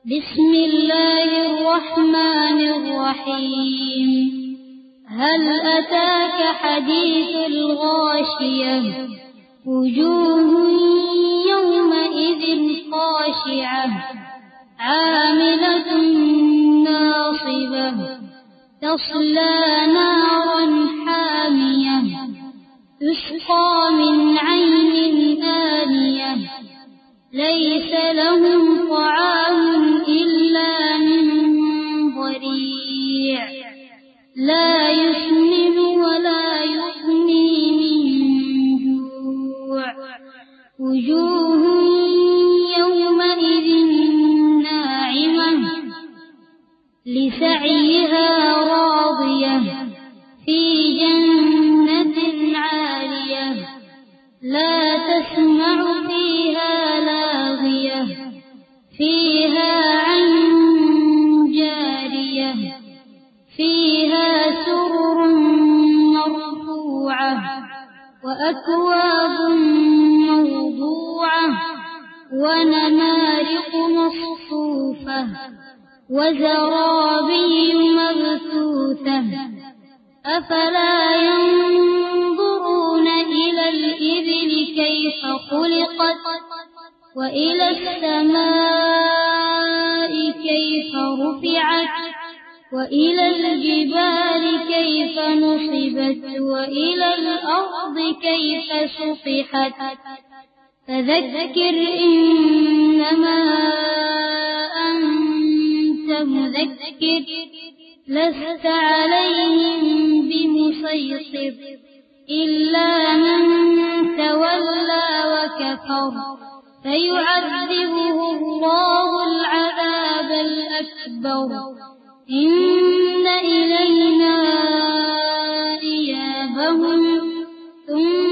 بسم الله الرحمن الرحيم. هل أتاك حديث الغاشية؟ وجوه يومئذ خاشعة عاملة ناصبة تصلى نارا حامية تسقى من عين آنية ليس لهم طعام إلا من ضريع لا يسمن ولا يغني من جوع. وجوه يومئذ ناعمة لسعيها راضية في جنة عالية لا تسمع فيها لاغية فيها عين جارية فيها سرر مرفوعة وأكواب موضوعة ونمارق مصفوفة وزرابي مبثوثة أفلا ينظرون إلى الإبل كيف خلقت وإلى السماء كيف رفعت وإلى الجبال كيف نصبت وإلى الأرض كيف سطحت. فذكر إنما أنت مذكر لست عليهم بمسيطر إلا من تولى وكفر فيعذبه الله العذاب الأكبر. إن إلينا إيابهم ثم